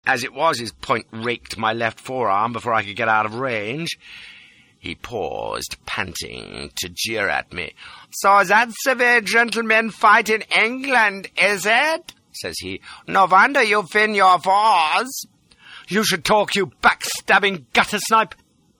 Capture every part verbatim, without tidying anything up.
As it was, his point raked my left forearm before I could get out of range. He paused, panting, to jeer at me. "So that's the way gentlemen fight in England, is it?" says he. "No wonder you win your wars." "You should talk, you backstabbing gutter snipe."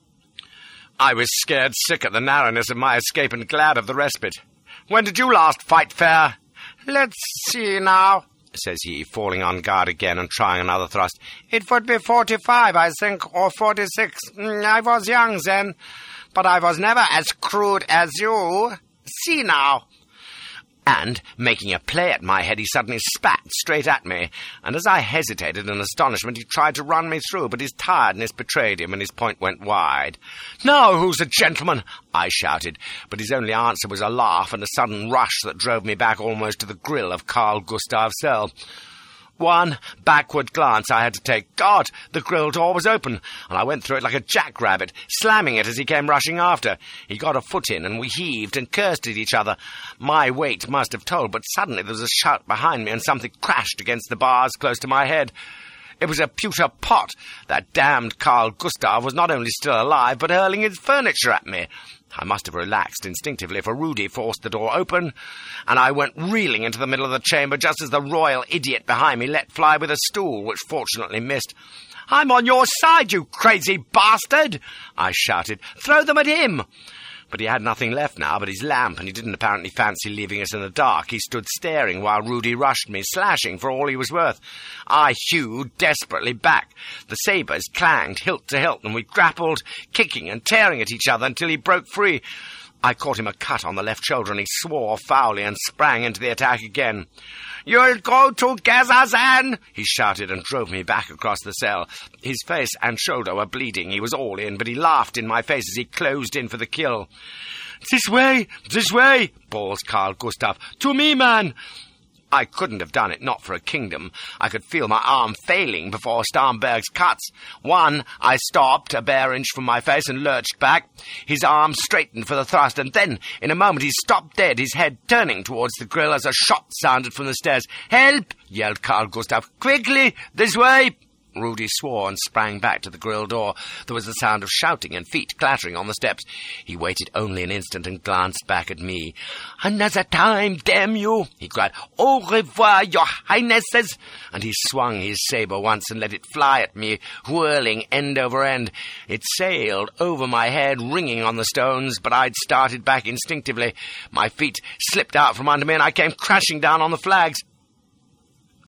I was scared sick at the narrowness of my escape and glad of the respite. "When did you last fight fair?" "Let's see now," says he, falling on guard again and trying another thrust. "It would be forty-five, I think, or forty-six. I was young then, but I was never as crude as you. See now." And, making a play at my head, he suddenly spat straight at me, and as I hesitated in astonishment, he tried to run me through, but his tiredness betrayed him, and his point went wide. "Now who's a gentleman?" I shouted, but his only answer was a laugh and a sudden rush that drove me back almost to the grill of Carl Gustav's cell. One backward glance I had to take. God, the grill door was open, and I went through it like a jackrabbit, slamming it as he came rushing after. He got a foot in, and we heaved and cursed at each other. My weight must have told, but suddenly there was a shout behind me, and something crashed against the bars close to my head. It was a pewter pot. That damned Carl Gustav was not only still alive, but hurling his furniture at me. I must have relaxed instinctively, for Rudy forced the door open, and I went reeling into the middle of the chamber just as the royal idiot behind me let fly with a stool, which fortunately missed. "I'm on your side, you crazy bastard!" I shouted. "Throw them at him!" But he had nothing left now but his lamp, and he didn't apparently fancy leaving us in the dark. He stood staring while Rudy rushed me, slashing for all he was worth. I hewed desperately back. The sabres clanged hilt to hilt, and we grappled, kicking and tearing at each other until he broke free. I caught him a cut on the left shoulder, and he swore foully and sprang into the attack again. "You'll go together, then!" he shouted, and drove me back across the cell. His face and shoulder were bleeding. He was all in, but he laughed in my face as he closed in for the kill. "This way! This way!" bawls Carl Gustav. "To me, man!" I couldn't have done it, not for a kingdom. I could feel my arm failing before Starnberg's cuts. One, I stopped a bare inch from my face and lurched back. His arm straightened for the thrust, and then, in a moment, he stopped dead, his head turning towards the grill as a shot sounded from the stairs. "Help!" yelled Carl Gustav. "Quickly! This way!" Rudy swore and sprang back to the grill door. There was the sound of shouting and feet clattering on the steps. He waited only an instant and glanced back at me. "Another time, damn you!" he cried. "Au revoir, your highnesses!" And he swung his sabre once and let it fly at me, whirling end over end. It sailed over my head, ringing on the stones, but I'd started back instinctively. My feet slipped out from under me, and I came crashing down on the flags.